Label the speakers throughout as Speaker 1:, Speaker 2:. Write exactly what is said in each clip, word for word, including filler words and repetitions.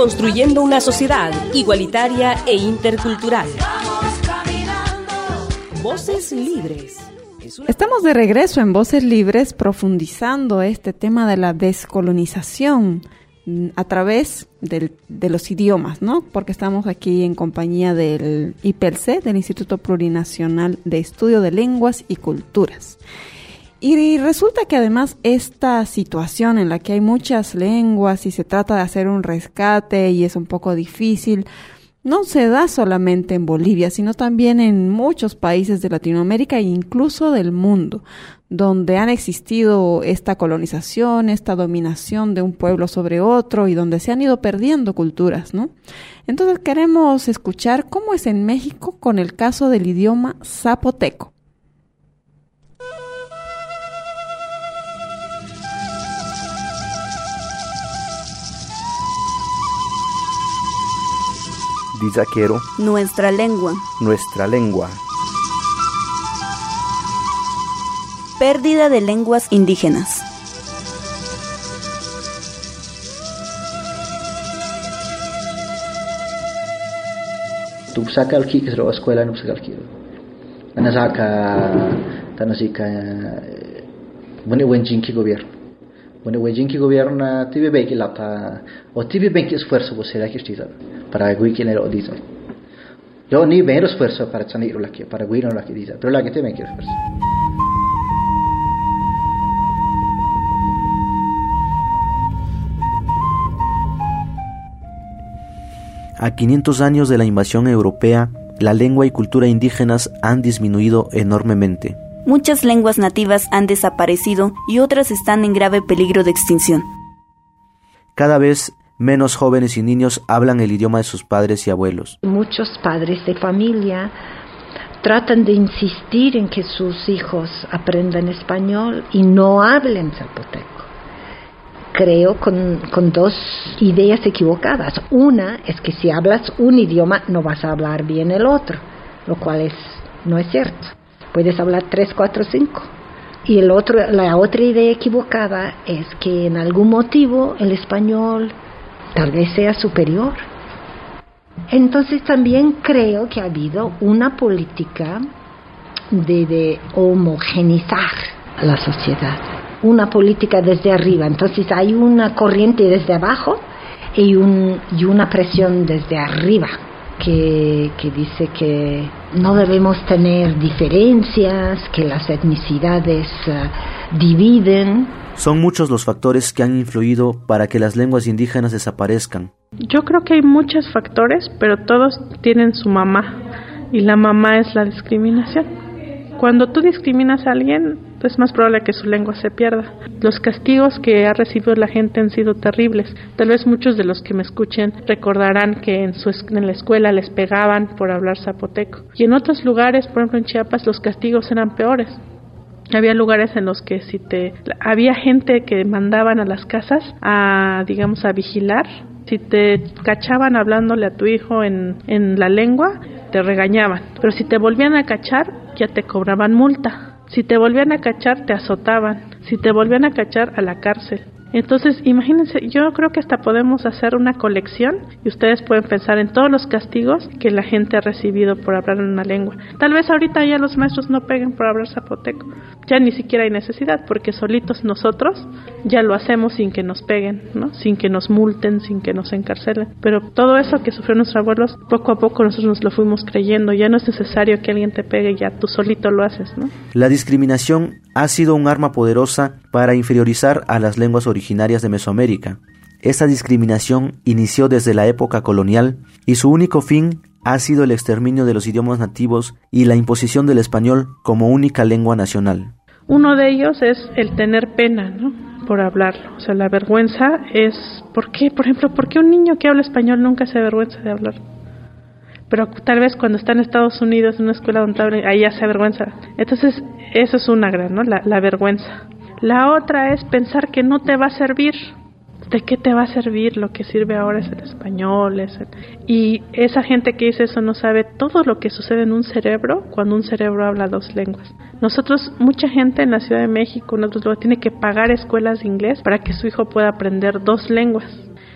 Speaker 1: construyendo una sociedad igualitaria e intercultural. Voces Libres.
Speaker 2: Estamos de regreso en Voces Libres profundizando este tema de la descolonización a través del, de los idiomas, ¿no? Porque estamos aquí en compañía del I P E L C, del Instituto Plurinacional de Estudio de Lenguas y Culturas. Y resulta que además esta situación en la que hay muchas lenguas y se trata de hacer un rescate y es un poco difícil, no se da solamente en Bolivia, sino también en muchos países de Latinoamérica e incluso del mundo, donde han existido esta colonización, esta dominación de un pueblo sobre otro y donde se han ido perdiendo culturas, ¿no? Entonces queremos escuchar cómo es en México con el caso del idioma zapoteco.
Speaker 3: Dizaquero,
Speaker 4: nuestra lengua.
Speaker 3: Nuestra lengua.
Speaker 4: Pérdida de lenguas indígenas.
Speaker 5: Tu sacal ki que escuela no sacal ki. Ana saca tanasika bune wenjin ki gobierno. Bune wenjin ki gobierno tibe beki lata o tibe beki esfuerzo vos será que estiza para guiar el odisa. Yo ni veo esfuerzo para sanir la que para guiar la que dice, pero la que te me quiere esfuerzo.
Speaker 3: A quinientos años de la invasión europea, la lengua y cultura indígenas han disminuido enormemente.
Speaker 4: Muchas lenguas nativas han desaparecido y otras están en grave peligro de extinción.
Speaker 3: Cada vez menos jóvenes y niños hablan el idioma de sus padres y abuelos.
Speaker 6: Muchos padres de familia tratan de insistir en que sus hijos aprendan español y no hablen zapoteco. Creo con, con dos ideas equivocadas. Una es que si hablas un idioma no vas a hablar bien el otro, lo cual es, no es cierto. Puedes hablar tres, cuatro, cinco. Y el otro, la otra idea equivocada es que en algún motivo el español tal vez sea superior. Entonces también creo que ha habido una política de, de homogenizar la sociedad, una política desde arriba. Entonces hay una corriente desde abajo y, un, y una presión desde arriba que, que dice que no debemos tener diferencias, que las etnicidades uh, dividen.
Speaker 3: Son muchos los factores que han influido para que las lenguas indígenas desaparezcan.
Speaker 7: Yo creo que hay muchos factores, pero todos tienen su mamá, y la mamá es la discriminación. Cuando tú discriminas a alguien, es más probable que su lengua se pierda. Los castigos que ha recibido la gente han sido terribles. Tal vez muchos de los que me escuchen recordarán que en, su, en la escuela les pegaban por hablar zapoteco. Y en otros lugares, por ejemplo en Chiapas, los castigos eran peores. Había lugares en los que si te había gente que mandaban a las casas a, digamos, a vigilar. Si te cachaban hablándole a tu hijo en, en la lengua, te regañaban. Pero si te volvían a cachar, ya te cobraban multa. Si te volvían a cachar, te azotaban. Si te volvían a cachar, a la cárcel. Entonces, imagínense, yo creo que hasta podemos hacer una colección y ustedes pueden pensar en todos los castigos que la gente ha recibido por hablar en una lengua. Tal vez ahorita ya los maestros no peguen por hablar zapoteco. Ya ni siquiera hay necesidad, porque solitos nosotros ya lo hacemos sin que nos peguen, ¿no? Sin que nos multen, sin que nos encarcelen. Pero todo eso que sufrieron nuestros abuelos, poco a poco nosotros nos lo fuimos creyendo. Ya no es necesario que alguien te pegue, ya tú solito lo haces, ¿no?
Speaker 3: La discriminación ha sido un arma poderosa para inferiorizar a las lenguas originarias de Mesoamérica. Esta discriminación inició desde la época colonial y su único fin ha sido el exterminio de los idiomas nativos y la imposición del español como única lengua nacional.
Speaker 7: Uno de ellos es el tener pena, ¿no?, por hablarlo. O sea, la vergüenza es, ¿por qué? Por ejemplo, ¿por qué un niño que habla español nunca se avergüenza de hablar? Pero tal vez cuando está en Estados Unidos, en una escuela donde hablan, ahí ya se avergüenza. Entonces, eso es una gran, ¿no?, la, la vergüenza. La otra es pensar que no te va a servir. ¿De qué te va a servir? Lo que sirve ahora es el español. Es el... Y esa gente que dice eso no sabe todo lo que sucede en un cerebro cuando un cerebro habla dos lenguas. Nosotros, mucha gente en la Ciudad de México, en otros lugares, tiene que pagar escuelas de inglés para que su hijo pueda aprender dos lenguas.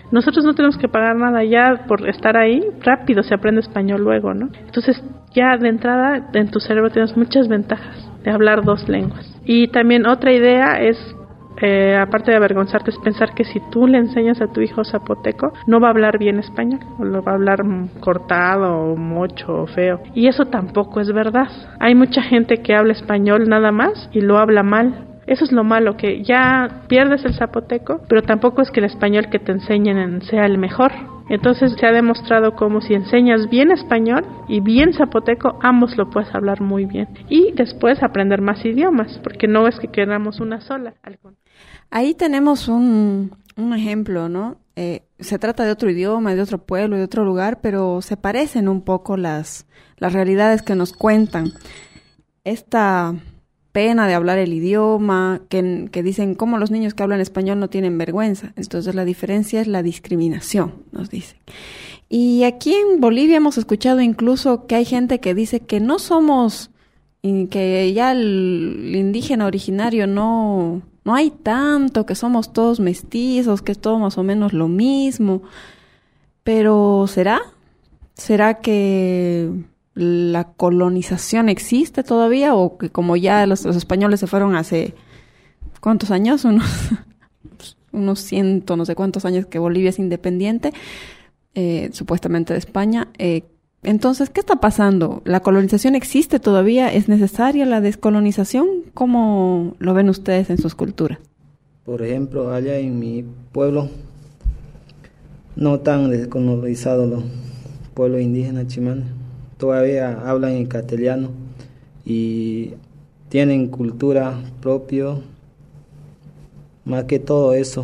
Speaker 7: Nosotros no tenemos que pagar nada, ya por estar ahí, rápido se aprende español luego, ¿no? Entonces, ya de entrada, en tu cerebro tienes muchas ventajas de hablar dos lenguas. Y también otra idea es, eh, aparte de avergonzarte, es pensar que si tú le enseñas a tu hijo zapoteco, no va a hablar bien español, o lo va a hablar cortado, o mocho, o feo. Y eso tampoco es verdad. Hay mucha gente que habla español nada más y lo habla mal. Eso es lo malo, que ya pierdes el zapoteco, pero tampoco es que el español que te enseñen sea el mejor. Entonces se ha demostrado como si enseñas bien español y bien zapoteco, ambos lo puedes hablar muy bien. Y después aprender más idiomas, porque no es que queramos una sola.
Speaker 2: Ahí tenemos un, un ejemplo, ¿no? Eh, se trata de otro idioma, de otro pueblo, de otro lugar, pero se parecen un poco las, las realidades que nos cuentan. Esta pena de hablar el idioma, que, que dicen cómo los niños que hablan español no tienen vergüenza. Entonces la diferencia es la discriminación, nos dicen. Y aquí en Bolivia hemos escuchado incluso que hay gente que dice que no somos, que ya el indígena originario no, no hay tanto, que somos todos mestizos, que es todo más o menos lo mismo. Pero ¿será? ¿Será que la colonización existe todavía, o que como ya los, los españoles se fueron hace ¿cuántos años? Unos unos ciento, no sé cuántos años que Bolivia es independiente, eh, supuestamente de España. Eh, entonces, ¿qué está pasando? ¿La colonización existe todavía? ¿Es necesaria la descolonización? ¿Cómo lo ven ustedes en sus culturas?
Speaker 8: Por ejemplo, allá en mi pueblo, no tan descolonizados los pueblos indígenas chimanes, todavía hablan en castellano y tienen cultura propia, más que todo eso.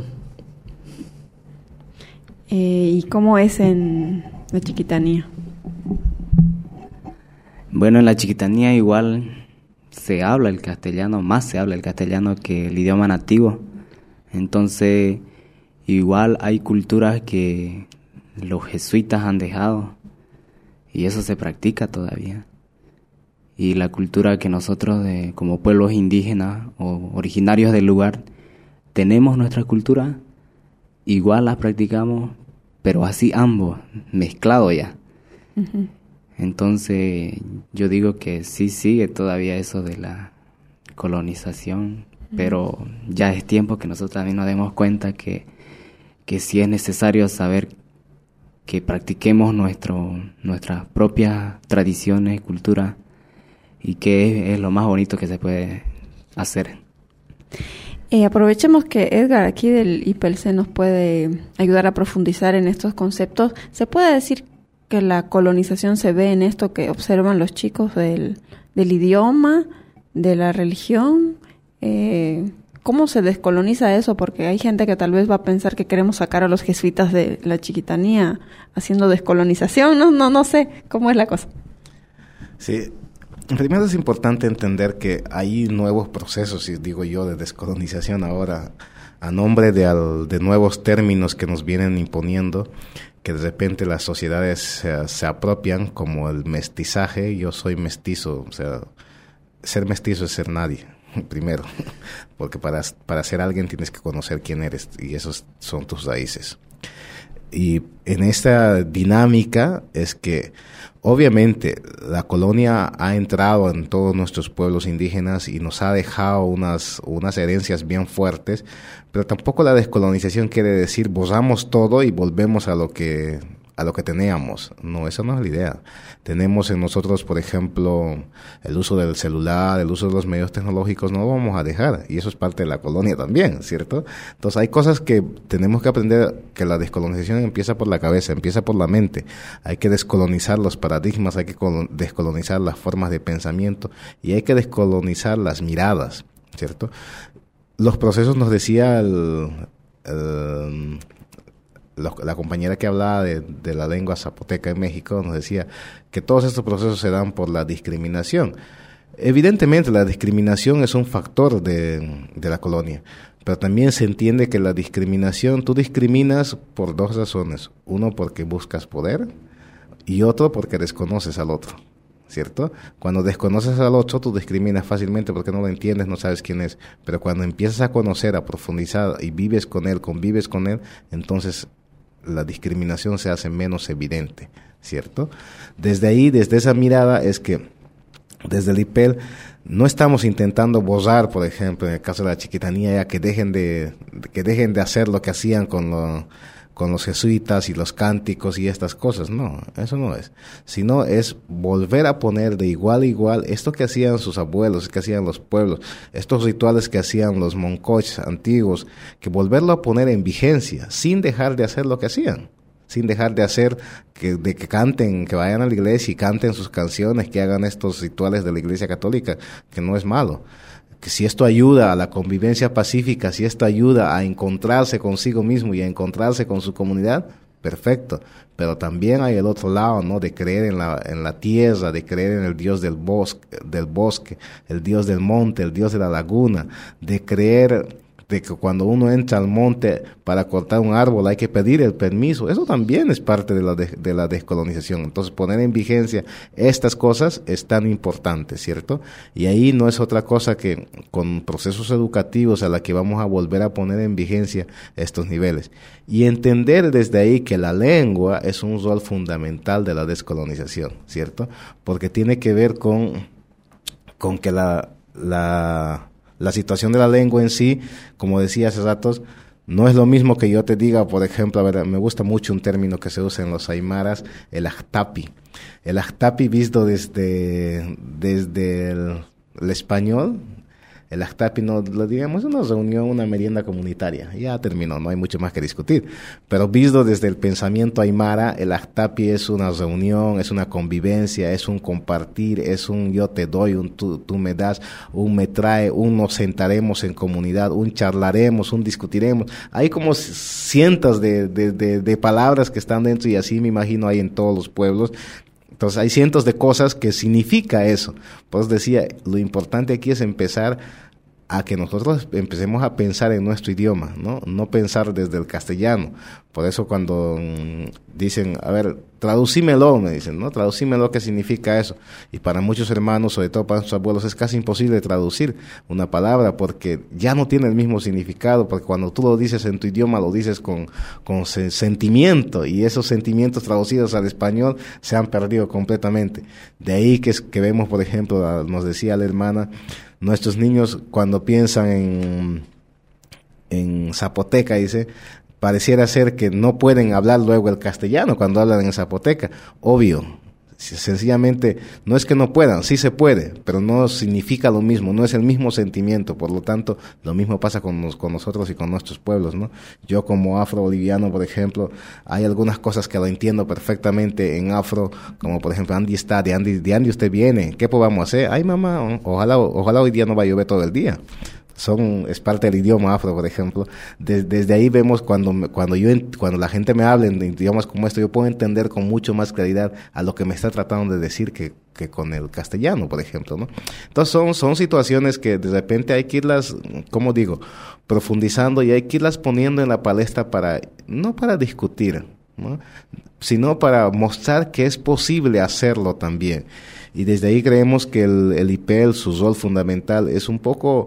Speaker 2: Eh, ¿Y cómo es en la Chiquitanía?
Speaker 9: Bueno, en la Chiquitanía igual se habla el castellano, más se habla el castellano que el idioma nativo. Entonces, igual hay culturas que los jesuitas han dejado, y eso se practica todavía. Y la cultura que nosotros, de, como pueblos indígenas o originarios del lugar, tenemos nuestra cultura, igual la practicamos, pero así ambos, mezclado ya. Uh-huh. Entonces, yo digo que sí sigue todavía eso de la colonización, uh-huh. pero ya es tiempo que nosotros también nos demos cuenta que, que sí es necesario saber que practiquemos nuestro, nuestras propias tradiciones, cultura, y que es, es lo más bonito que se puede hacer.
Speaker 2: Eh, aprovechemos que Edgar aquí del I P L C nos puede ayudar a profundizar en estos conceptos. ¿Se puede decir que la colonización se ve en esto que observan los chicos del, del idioma, de la religión? Eh, ¿Cómo se descoloniza eso? Porque hay gente que tal vez va a pensar que queremos sacar a los jesuitas de la Chiquitanía haciendo descolonización. No, no, no sé cómo es la cosa.
Speaker 10: Sí, primero es importante entender que hay nuevos procesos, y digo yo, de descolonización ahora, a nombre de, al, de nuevos términos que nos vienen imponiendo, que de repente las sociedades se, se apropian, como el mestizaje. Yo soy mestizo, o sea, ser mestizo es ser nadie. Primero, porque para, para ser alguien tienes que conocer quién eres, y esos son tus raíces. Y en esta dinámica es que obviamente la colonia ha entrado en todos nuestros pueblos indígenas y nos ha dejado unas, unas herencias bien fuertes, pero tampoco la descolonización quiere decir borramos todo y volvemos a lo que a lo que teníamos. No, esa no es la idea. Tenemos en nosotros, por ejemplo, el uso del celular, el uso de los medios tecnológicos, no lo vamos a dejar, y eso es parte de la colonia también, ¿cierto? Entonces hay cosas que tenemos que aprender, que la descolonización empieza por la cabeza, empieza por la mente. Hay que descolonizar los paradigmas, hay que descolonizar las formas de pensamiento, y hay que descolonizar las miradas, ¿cierto? Los procesos, nos decía el... el la compañera que hablaba de, de la lengua zapoteca en México, nos decía que todos estos procesos se dan por la discriminación. Evidentemente la discriminación es un factor de, de la colonia, pero también se entiende que la discriminación, tú discriminas por dos razones: uno, porque buscas poder, y otro, porque desconoces al otro, ¿cierto? Cuando desconoces al otro, tú discriminas fácilmente porque no lo entiendes, no sabes quién es, pero cuando empiezas a conocer, a profundizar y vives con él, convives con él, entonces la discriminación se hace menos evidente, ¿cierto? Desde ahí, desde esa mirada, es que desde el I P E L no estamos intentando borrar, por ejemplo, en el caso de la chiquitanía, ya que dejen de, que dejen de hacer lo que hacían con lo, con los jesuitas y los cánticos y estas cosas. No, eso no es. Sino es volver a poner de igual a igual esto que hacían sus abuelos, que hacían los pueblos, estos rituales que hacían los moncoches antiguos, que volverlo a poner en vigencia, sin dejar de hacer lo que hacían. Sin dejar de hacer, que, de que canten, que vayan a la iglesia y canten sus canciones, que hagan estos rituales de la Iglesia Católica, que no es malo. Que si esto ayuda a la convivencia pacífica, si esto ayuda a encontrarse consigo mismo y a encontrarse con su comunidad, perfecto. Pero también hay el otro lado, ¿no? De creer en la, en la tierra, de creer en el Dios del bosque, del bosque, el Dios del monte, el Dios de la laguna, de creer de que cuando uno entra al monte para cortar un árbol hay que pedir el permiso. Eso también es parte de la, de, de la descolonización. Entonces, poner en vigencia estas cosas es tan importante, ¿cierto? Y ahí no es otra cosa que con procesos educativos a la que vamos a volver a poner en vigencia estos niveles. Y entender desde ahí que la lengua es un rol fundamental de la descolonización, ¿cierto? Porque tiene que ver con, con que la... la La situación de la lengua en sí, como decía hace ratos, no es lo mismo que yo te diga, por ejemplo, a ver, me gusta mucho un término que se usa en los aymaras, el ajtapi. El ajtapi visto desde, desde el, el español, el ajtapi, no lo digamos, es una reunión, una merienda comunitaria. Ya terminó, no hay mucho más que discutir. Pero visto desde el pensamiento aymara, el ajtapi es una reunión, es una convivencia, es un compartir, es un yo te doy, un tú, tú me das, un me trae, un nos sentaremos en comunidad, un charlaremos, un discutiremos. Hay como cientos de, de, de, de palabras que están dentro y así me imagino hay en todos los pueblos. Entonces hay cientos de cosas que significa eso. Pues decía, lo importante aquí es empezar a que nosotros empecemos a pensar en nuestro idioma, ¿no? No pensar desde el castellano. Por eso cuando mmm, dicen, a ver, traducímelo, me dicen, ¿no? Traducímelo, ¿qué significa eso? Y para muchos hermanos, sobre todo para sus abuelos, es casi imposible traducir una palabra porque ya no tiene el mismo significado, porque cuando tú lo dices en tu idioma, lo dices con, con se- sentimiento, y esos sentimientos traducidos al español se han perdido completamente. De ahí que, es, que vemos, por ejemplo, nos decía la hermana, nuestros niños cuando piensan en, en zapoteca, dice, pareciera ser que no pueden hablar luego el castellano cuando hablan en zapoteca. Obvio, sencillamente no es que no puedan, sí se puede, pero no significa lo mismo, no es el mismo sentimiento. Por lo tanto, lo mismo pasa con, nos, con nosotros y con nuestros pueblos, ¿no? Yo como afro-boliviano, por ejemplo, hay algunas cosas que lo entiendo perfectamente en afro, como por ejemplo, Andy está, de Andy, de Andy usted viene, ¿qué podemos hacer? Ay mamá, ojalá, ojalá hoy día no va a llover todo el día. Son, es parte del idioma afro, por ejemplo. Des, desde ahí vemos cuando, cuando yo, cuando la gente me habla en idiomas como esto, yo puedo entender con mucho más claridad a lo que me está tratando de decir que, que con el castellano, por ejemplo, ¿no? Entonces son, son situaciones que de repente hay que irlas, como digo, profundizando y hay que irlas poniendo en la palestra para, no para discutir, ¿no? Sino para mostrar que es posible hacerlo también. Y desde ahí creemos que el, el I P E L, su rol fundamental es un poco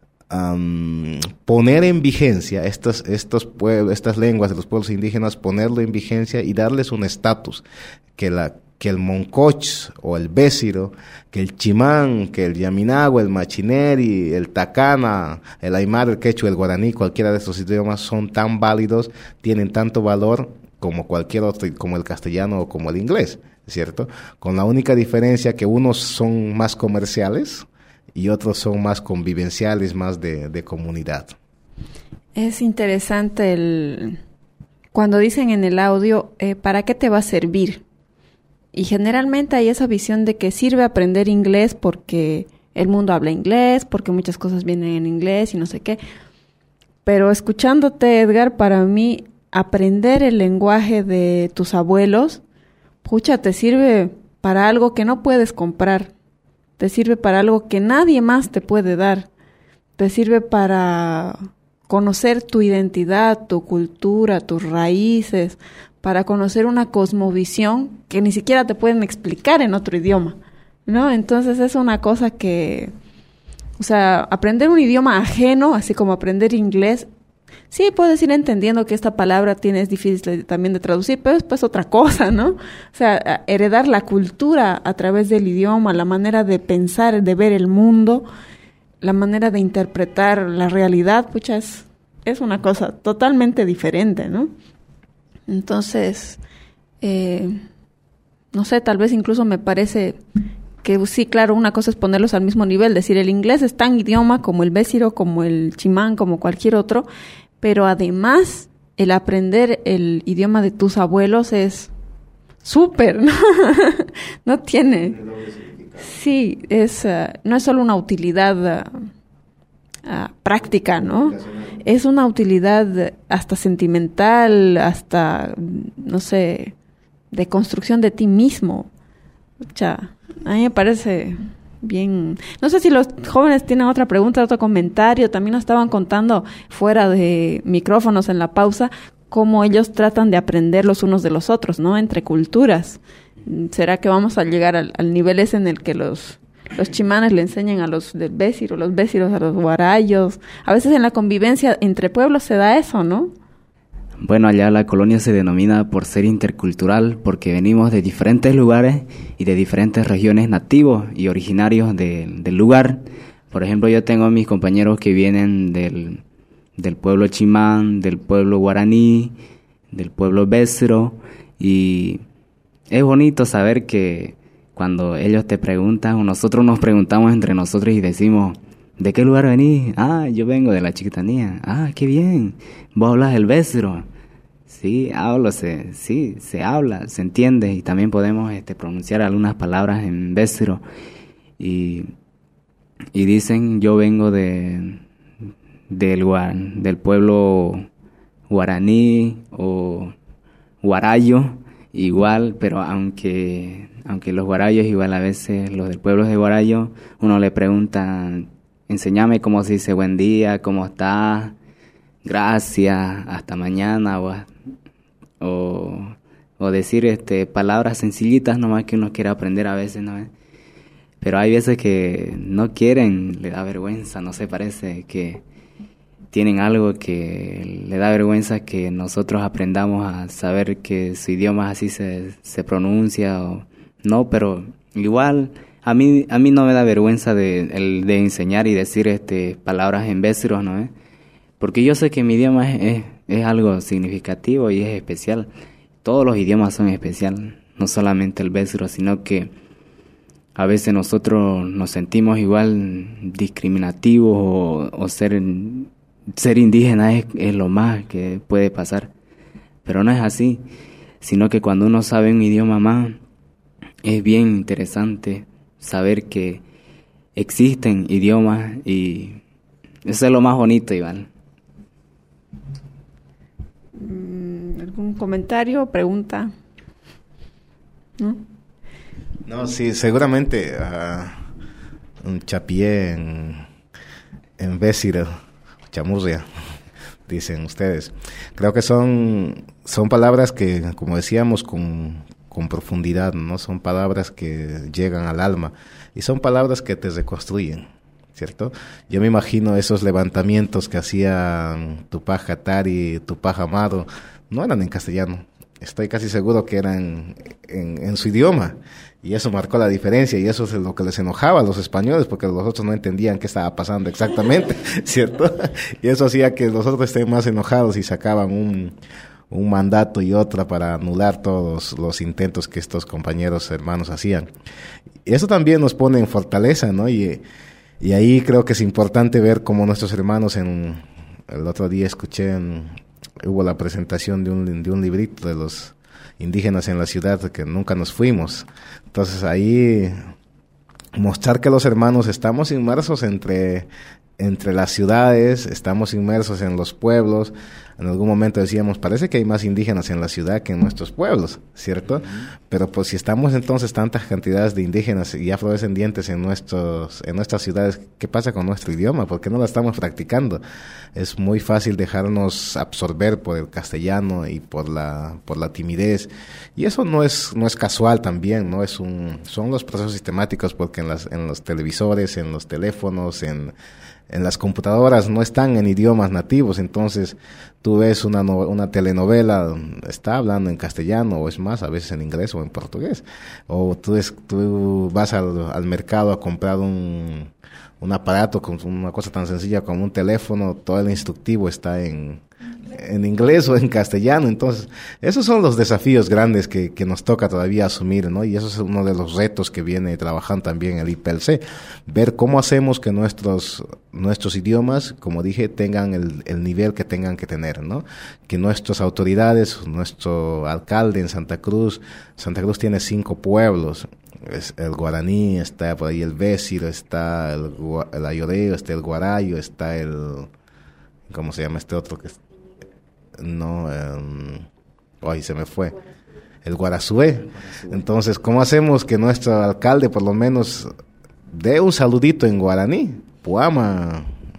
Speaker 10: Um, poner en vigencia estas, estos pueblos, estas lenguas de los pueblos indígenas, ponerlo en vigencia y darles un estatus, que la que el moncoch o el bésiro, que el chimán, que el yaminagua, el machineri, el tacana, el aymara, el quechua, el guaraní, cualquiera de estos idiomas son tan válidos, tienen tanto valor como cualquier otro, como el castellano o como el inglés, ¿cierto? Con la única diferencia que unos son más comerciales y otros son más convivenciales, más de, de comunidad.
Speaker 2: Es interesante el cuando dicen en el audio, eh, ¿para qué te va a servir? Y generalmente hay esa visión de que sirve aprender inglés porque el mundo habla inglés, porque muchas cosas vienen en inglés y no sé qué. Pero escuchándote, Edgar, para mí aprender el lenguaje de tus abuelos, pucha, te sirve para algo que no puedes comprar. Te sirve para algo que nadie más te puede dar. Te sirve para conocer tu identidad, tu cultura, tus raíces, para conocer una cosmovisión que ni siquiera te pueden explicar en otro idioma, ¿no? Entonces es una cosa que, o sea, aprender un idioma ajeno, así como aprender inglés, sí, puedes ir entendiendo que esta palabra tiene, es difícil de, también de traducir, pero es pues otra cosa, ¿no? O sea, heredar la cultura a través del idioma, la manera de pensar, de ver el mundo, la manera de interpretar la realidad, pucha, es, es una cosa totalmente diferente, ¿no? Entonces, eh, no sé, tal vez incluso me parece que sí, claro, una cosa es ponerlos al mismo nivel, decir, el inglés es tan idioma como el bésiro, como el chimán, como cualquier otro, pero además el aprender el idioma de tus abuelos es súper, ¿no? No tiene... Sí, es, uh, no es solo una utilidad uh, uh, práctica, ¿no? Es una utilidad hasta sentimental, hasta, no sé, de construcción de ti mismo. O sea, a mí me parece bien. No sé si los jóvenes tienen otra pregunta, otro comentario. También nos estaban contando fuera de micrófonos en la pausa cómo ellos tratan de aprender los unos de los otros, ¿no? Entre culturas. ¿Será que vamos a llegar al, al nivel ese en el que los, los chimanes le enseñan a los del bésiro, los bésiros a los guarayos? A veces en la convivencia entre pueblos se da eso, ¿no?
Speaker 9: Bueno, allá la colonia se denomina por ser intercultural porque venimos de diferentes lugares y de diferentes regiones nativos y originarios de, del lugar. Por ejemplo, yo tengo a mis compañeros que vienen del, del pueblo chimán, del pueblo guaraní, del pueblo bésiro, y es bonito saber que cuando ellos te preguntan o nosotros nos preguntamos entre nosotros y decimos, ¿de qué lugar venís? Ah, yo vengo de la Chiquitanía. Ah, qué bien. ¿Vos hablas el bésiro? Sí, hablo, se, sí, se habla, se entiende, y también podemos este, pronunciar algunas palabras en bésiro. Y, y dicen, yo vengo de del, del pueblo guaraní o guarayo, igual, pero aunque, aunque los guarayos, igual a veces los del pueblo de guarayo, uno le pregunta, enséñame cómo se dice buen día, cómo estás, gracias, hasta mañana, o, o, o decir este palabras sencillitas nomás que uno quiere aprender a veces, ¿no? Pero hay veces que no quieren, le da vergüenza, no sé, parece que tienen algo que le da vergüenza que nosotros aprendamos a saber que su idioma así se, se pronuncia o no, pero igual a mí a mí no me da vergüenza de, el, de enseñar y decir este palabras en bésiros, ¿no? ¿Eh? Porque yo sé que mi idioma es, es, es algo significativo y es especial. Todos los idiomas son especiales, no solamente el bésiro, sino que a veces nosotros nos sentimos igual discriminativos o, o ser, ser indígena es, es lo más que puede pasar. Pero no es así, sino que cuando uno sabe un idioma más, es bien interesante saber que existen idiomas y eso es lo más bonito, Iván.
Speaker 2: ¿Algún comentario, pregunta? ¿No?
Speaker 10: No, sí, seguramente uh, un chapié en, en bésiro, chamurria, dicen ustedes. Creo que son, son palabras que, como decíamos, con, con profundidad, ¿no? Son palabras que llegan al alma y son palabras que te reconstruyen, ¿cierto? Yo me imagino esos levantamientos que hacían Tupac Katari, Tupac Amaru, no eran en castellano. Estoy casi seguro que eran en, en su idioma, y eso marcó la diferencia, y eso es lo que les enojaba a los españoles, porque los otros no entendían qué estaba pasando exactamente, ¿cierto? Y eso hacía que los otros estén más enojados y sacaban un, un mandato y otra para anular todos los intentos que estos compañeros hermanos hacían. Y eso también nos pone en fortaleza, ¿no? Y, y ahí creo que es importante ver cómo nuestros hermanos, en el otro día escuché en... hubo la presentación de un, de un librito de los indígenas en la ciudad, que nunca nos fuimos. Entonces ahí mostrar que los hermanos estamos inmersos entre, entre las ciudades, estamos inmersos en los pueblos. En algún momento decíamos, parece que hay más indígenas en la ciudad que en nuestros pueblos, ¿cierto? Uh-huh. Pero pues si estamos entonces tantas cantidades de indígenas y afrodescendientes en nuestros, en nuestras ciudades, ¿qué pasa con nuestro idioma? ¿Por qué no la estamos practicando? Es muy fácil dejarnos absorber por el castellano y por la, por la timidez. Y eso no es, no es casual también, ¿no? Es un, son los procesos sistemáticos, porque en las, en los televisores, en los teléfonos, en en las computadoras no están en idiomas nativos, entonces tú ves una, no, una telenovela, está hablando en castellano, o es más, a veces en inglés o en portugués, o tú, es, tú vas al, al mercado a comprar un, un aparato con una cosa tan sencilla como un teléfono, todo el instructivo está en, en inglés o en castellano. Entonces esos son los desafíos grandes que, que nos toca todavía asumir, ¿no? Y eso es uno de los retos que viene trabajando también el I P L C, ver cómo hacemos que nuestros nuestros idiomas, como dije, tengan el, el nivel que tengan que tener, ¿no? Que nuestras autoridades, nuestro alcalde en Santa Cruz, Santa Cruz tiene cinco pueblos, es el guaraní, está por ahí el Béciro, está el, el ayoreo, está el guarayo, está el, ¿cómo se llama este otro que es? No, um, ay, se me fue. El Guarazué. Entonces, ¿cómo hacemos que nuestro alcalde por lo menos dé un saludito en guaraní? Puama,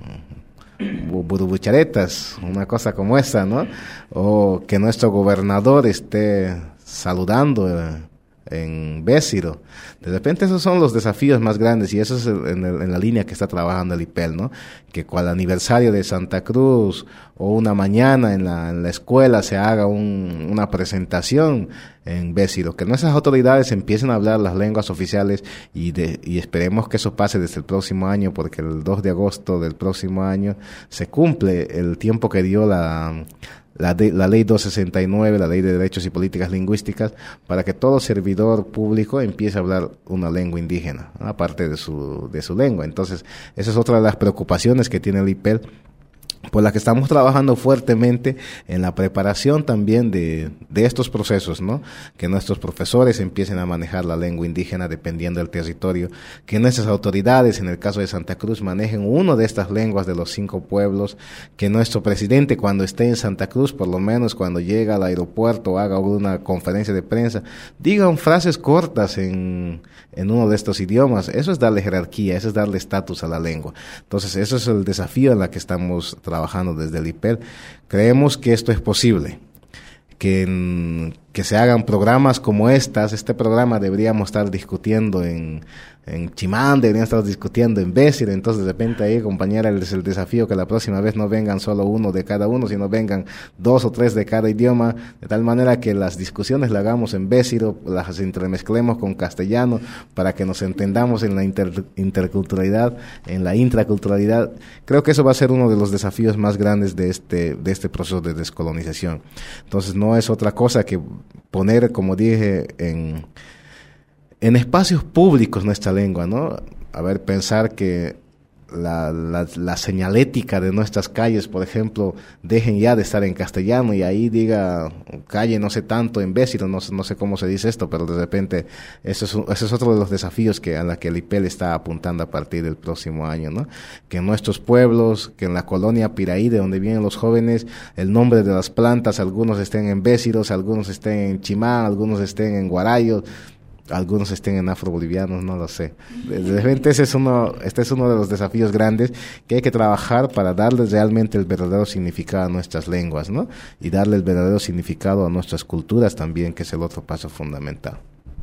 Speaker 10: burubucharetas, una cosa como esa, ¿no? O que nuestro gobernador esté saludando eh, en Béciro. De repente esos son los desafíos más grandes, y eso es en, el, en la línea que está trabajando el I P E L, ¿no? Que cual aniversario de Santa Cruz o una mañana en la, en la escuela se haga un, una presentación en Béciro, que nuestras autoridades empiecen a hablar las lenguas oficiales, y, de, y esperemos que eso pase desde el próximo año, porque el dos de agosto del próximo año se cumple el tiempo que dio la La, de, la ley doscientos sesenta y nueve, la ley de derechos y políticas lingüísticas, para que todo servidor público empiece a hablar una lengua indígena, ¿no? Aparte de su, de su lengua. Entonces, esa es otra de las preocupaciones que tiene el I P E L, por la que estamos trabajando fuertemente en la preparación también de, de estos procesos, ¿no? Que nuestros profesores empiecen a manejar la lengua indígena dependiendo del territorio, que nuestras autoridades, en el caso de Santa Cruz, manejen una de estas lenguas de los cinco pueblos, que nuestro presidente cuando esté en Santa Cruz, por lo menos cuando llega al aeropuerto o haga una conferencia de prensa, digan frases cortas en, en uno de estos idiomas. Eso es darle jerarquía, eso es darle estatus a la lengua. Entonces, eso es el desafío en el que estamos trabajando. trabajando desde el I P E L. Creemos que esto es posible, que, en, que se hagan programas como estas. Este programa deberíamos estar discutiendo en, en Chimán, deberíamos estar discutiendo en Béciro. Entonces de repente ahí, compañera, es el desafío que la próxima vez no vengan solo uno de cada uno, sino vengan dos o tres de cada idioma, de tal manera que las discusiones las hagamos en Béciro, las entremezclemos con castellano, para que nos entendamos en la inter, interculturalidad, en la intraculturalidad. Creo que eso va a ser uno de los desafíos más grandes de este, de este proceso de descolonización. Entonces no es otra cosa que poner, como dije, en en espacios públicos nuestra lengua, ¿no? A ver, pensar que la, la, la señalética de nuestras calles, por ejemplo, dejen ya de estar en castellano y ahí diga calle no sé tanto en Béciro, no, no sé cómo se dice esto, pero de repente eso es, eso es otro de los desafíos que a la que el I P E L está apuntando a partir del próximo año, ¿no? Que en nuestros pueblos, que en la colonia Piraí, de donde vienen los jóvenes, el nombre de las plantas, algunos estén en Béciros, algunos estén en Chimán, algunos estén en Guarayo, algunos estén en afrobolivianos, no lo sé. De repente ese es uno, este es uno de los desafíos grandes que hay que trabajar para darles realmente el verdadero significado a nuestras lenguas, ¿no? Y darle el verdadero significado a nuestras culturas también, que es el otro paso fundamental.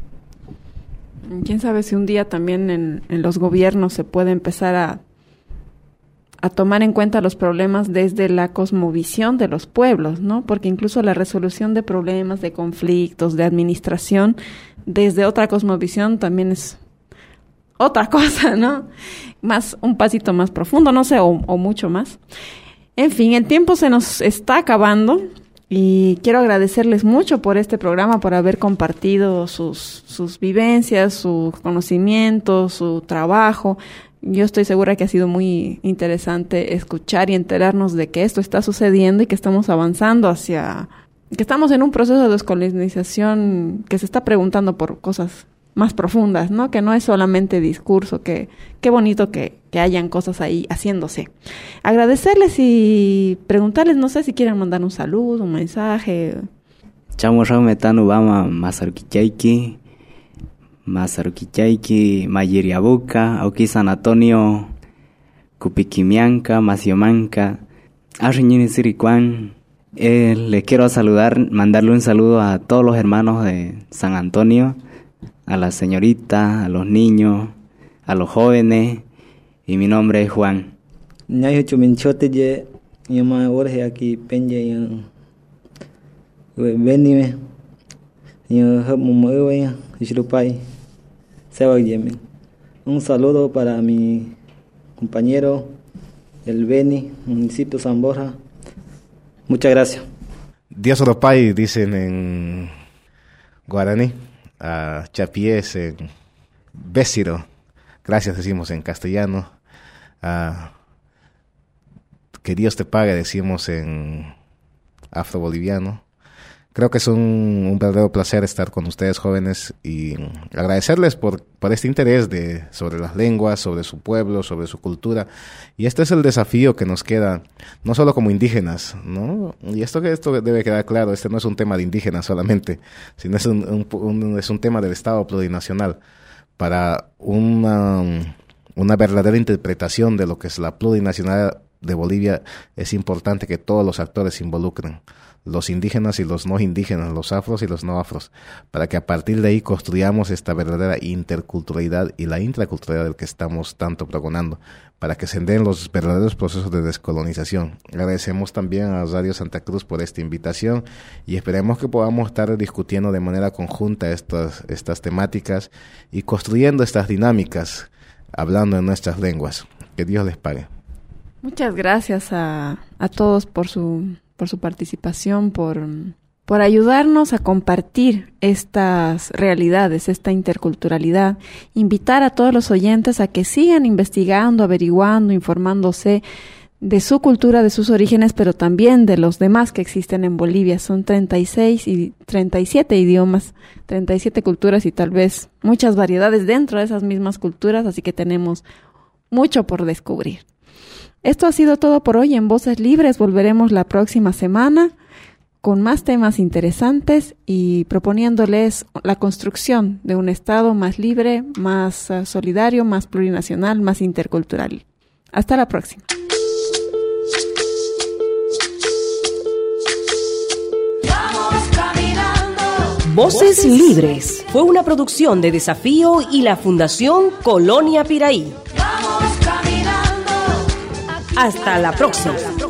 Speaker 2: Quién sabe si un día también en, en los gobiernos se puede empezar a a tomar en cuenta los problemas desde la cosmovisión de los pueblos, ¿no? Porque incluso la resolución de problemas, de conflictos, de administración, desde otra cosmovisión también es otra cosa, ¿no? Más, un pasito más profundo, no sé, o, o mucho más. En fin, el tiempo se nos está acabando y quiero agradecerles mucho por este programa, por haber compartido sus, sus vivencias, sus conocimientos, su trabajo. Yo estoy segura que ha sido muy interesante escuchar y enterarnos de que esto está sucediendo y que estamos avanzando hacia, que estamos en un proceso de descolonización que se está preguntando por cosas más profundas, ¿no? Que no es solamente discurso, que qué bonito que, que hayan cosas ahí haciéndose. Agradecerles y preguntarles, no sé si quieren mandar un saludo, un mensaje.
Speaker 9: Chamo metano vama masarquichaiki. Mazaruquichayki, Mayiriabuca, Auqui San Antonio, Cupiquimianca, Maciomanca, Arriñini Siricuán. Eh, le quiero saludar, mandarle un saludo a todos los hermanos de San Antonio, a la señorita, a los niños, a los jóvenes, y mi nombre es Juan.
Speaker 8: Ñay chuminchote ye yama orje aquí penye yan venime yo hab mumoya ishrupai sewa yemen. Un saludo para mi compañero el Beni, municipio San Borja. Muchas gracias.
Speaker 10: Dios Oropay dicen en guaraní, a Chapiés en Bésiro, gracias decimos en castellano, a que Dios te pague decimos en afroboliviano. Creo que es un, un verdadero placer estar con ustedes jóvenes y agradecerles por, por este interés de, sobre las lenguas, sobre su pueblo, sobre su cultura. Y este es el desafío que nos queda, no solo como indígenas, ¿no? Y esto, esto debe quedar claro, este no es un tema de indígenas solamente, sino es un, un, un, es un tema del Estado plurinacional. Para una, una verdadera interpretación de lo que es la plurinacionalidad de Bolivia, es importante que todos los actores se involucren, los indígenas y los no indígenas, los afros y los no afros, para que a partir de ahí construyamos esta verdadera interculturalidad y la intraculturalidad del que estamos tanto pregonando, para que se den los verdaderos procesos de descolonización. Agradecemos también a Radio Santa Cruz por esta invitación y esperemos que podamos estar discutiendo de manera conjunta estas, estas temáticas y construyendo estas dinámicas, hablando en nuestras lenguas. Que Dios les pague.
Speaker 2: Muchas gracias a, a todos por su por su participación, por, por ayudarnos a compartir estas realidades, esta interculturalidad. Invitar a todos los oyentes a que sigan investigando, averiguando, informándose de su cultura, de sus orígenes, pero también de los demás que existen en Bolivia. Son treinta y seis y treinta y siete idiomas, treinta y siete culturas y tal vez muchas variedades dentro de esas mismas culturas, así que tenemos mucho por descubrir. Esto ha sido todo por hoy en Voces Libres. Volveremos la próxima semana con más temas interesantes y proponiéndoles la construcción de un Estado más libre, más uh, solidario, más plurinacional, más intercultural. Hasta la próxima.
Speaker 1: Voces Libres fue una producción de Desafío y la Fundación Colonia Piraí. Hasta la próxima.